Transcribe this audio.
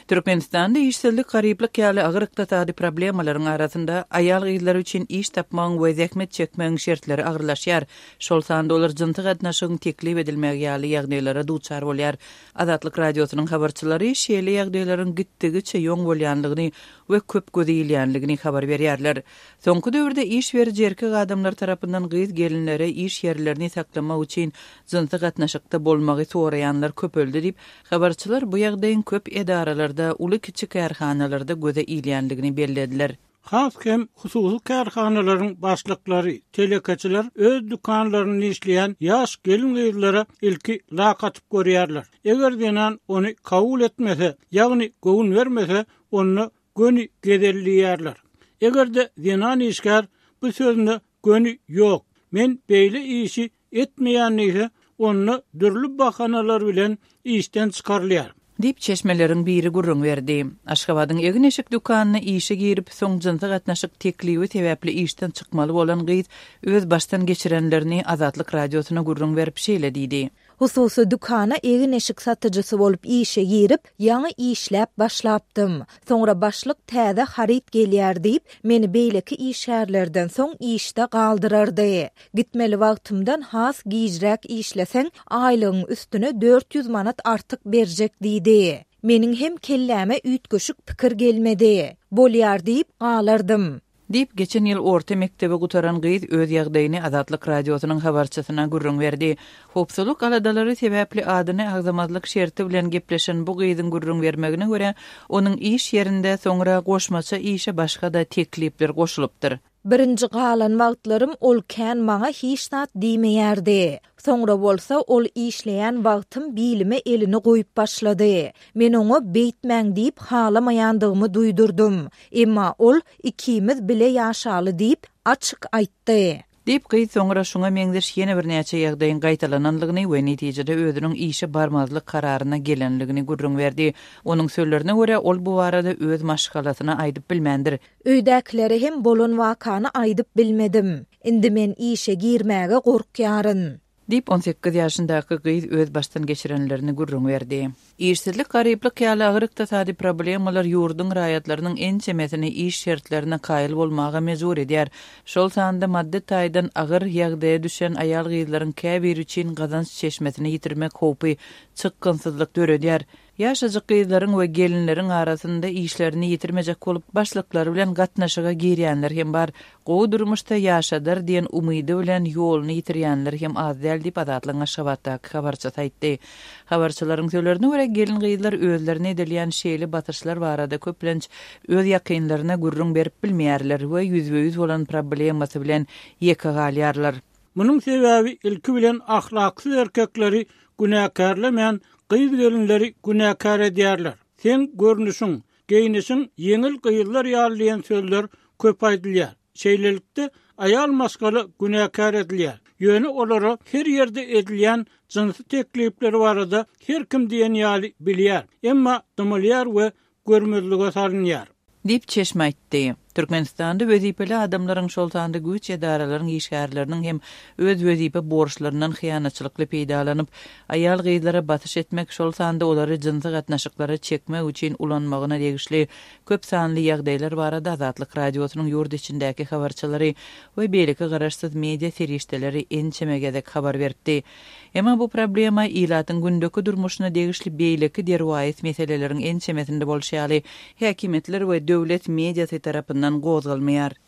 Türkmenistanda işsizlik gariplik ýaly agyr ykdysady problemalaryň arasynda aýal gyzlar üçin iş tapmagyň we zähmet çekmegiň şertleri agyrlaşýar. Şol sanda olar jynty gatnaşygyň teklip edilmegi ýaly ýagdaýlara duçar bolýar. Azatlyk radiosynyň habarçylary şeýle ýagdaýlaryň gitdigiçe ýoň bolýanlygyny we köp gödýilýänligini habar berýärler. Soňky döwürde iş berici erkek adamlar tarapyndan gyz gelinlere iş ýerlerini saklamak üçin jynty gatnaşykda bolmagy soraýanlar köpöldi diýip habarçylar bu ýagdaýyň köp edaralarda uly kiçik kärhanalarda göze ilýänligini bellädiler. Haskem hususy kärhanalaryň başlyklary, telekaçylar öz dukanlaryny işleýän ýaş gelin gyzlara ilki laqatyp görýärler. Eger denan ony kabul etmese, ýagny gowun bermese, onu göni gedelliýärler. Eger de denan işgär bu sözüne göni ýok, men beýle işi etmeýänligi onu dürlü bahanalar bilen işten çykarlýar. Dip çeşmeleriň biri gurrun berdi. Aşgabatyň egin eşik dukanyna işe girip soň jynty gatnaşyk teklibi sebäpli işten çykmaly bolan gyz öz baştan geçirenlerini Azatlyk radiosyna gurrun berip şeýle diýdi. Hususy dukana egin eşik satyjysy bolup işe girip ýaňy işläp başlapdym. Soňra başlyk täze harit gelýär diýip meni beýleki işärlerden soň işde galdyrardy. Gitmeli wagtymdan has gijrek işleseň aýlygyň üstüne 400 manat artyk berjek diýdi. Meniň hem kelläme üýtgeşik pikir gelmedi. Bolýar diýip galardım. Dip geçen ýyl orta mektebe gutaran gyz öz ýagdaýyny Azatlyk radiosynyň habarçysyna gurrun berdi. Hopsuluk aladalary sebäpli adyny agzamazlyk şerti bilen gepleşen bu gyzyň gurrun bermegine görä onuň iş ýerinde soňra goşmaça işe başga da teklipler goşulypdyr. Birinji galan wagtlarym ol kän maňa hiç zat diýmeýärdi. Soňra bolsa ol işleýän wagtym bilime elini goýup başlady. Men oňa beýtmäň diýip halamaýandygymy duýdurdum. Emma ol ikimiz bile ýaşaly diýip açyk aýtdy. Dip gyz soňra şuňa meňzeş ýene bir näçe ýagdaýyň gaýtalananlygyny we netijede özüniň işe barmazlyk kararyna gelenligini gurrun berdi. Onuň sözlerine görä ol bu barada öz maşgalatyna aýdyp bilmändir. Öýdäkleri hem bolan wakany aýdyp bilmedim. Indi men işe girmäge gorkýaryn. Dip 18 ýaşyndaky gyz öz baştan geçirenlerini gurrun berdi. İşsizlik gariplik ýaly agyr ykdysady problemalar ýurduň raýatlarynyň en çemesini iş şertlerine kaýyl bolmaga mejbur edýär. Şol sanda maddi taýdan agyr ýagdaýa düşen aýal gyzlaryň käbir üçin gazanç çeşmesini ýitirmek howpy çykgynsyzlyk döredýär. Ýaşajyk gyzlaryň we gelinleriň arasynda işlerini ýitirmejek bolup başlyklary bilen gatnaşyga girýänler hem bar. Gowy durmuşda ýaşadyr diýen umydy bilen ýoluny ýitirýänler hem az däl diýip Azatlyk Aşgabatdaky habarçy aýtdy. Habarçylaryň sözlerine görä gelin gyzlar özlerini edilýän şeýle batyrşlar barada köplenç öz ýakynlaryna gurrun berip bilmeýärler we ýüzbe-ýüz bolan problemasy bilen ýeke galýarlar. Munyň sebäbi ilki bilen ahlaksyz erkekleri günäkärlemän gyz gelinleri günäkär edýärler. Sen görnüşiň, geýnişiň ýeňil gyýylar ýalyýan sözler köp aýdylýar. Şeýlelikde aýal maskaly günäkär edilýär. Ýöne olara her ýerde edilýän jinsy teklipleri barada her kim diýen ýaly bilýär. Emma dymylýar we görmezlige salynýar. Dip çeşme aýtdy. Türkmenistanda wezipeli adamlaryň şol sanda güç edaralaryň işgärleriniň hem öz wezipe borçlaryndan hyýanatçylykly peýdalanyp aýal gyzlara batyş etmek şol sanda olary jinsy gatnaşyklara çekmek üçin ulanmagyna degişli köp sanly ýagdaýlar barada Azatlyk radiosynyň ýurt içindäki habarçylary we beýleki garaşsyz media serişdeleri ençemegedek habar berdi. Emma bu problema ilatyň gündäki durmuşyna degişli beýleki derwayet meseleleriň ençemesinde bolşýaly häkimetler we döwlet mediasy tarapyndan gozgalmaýar.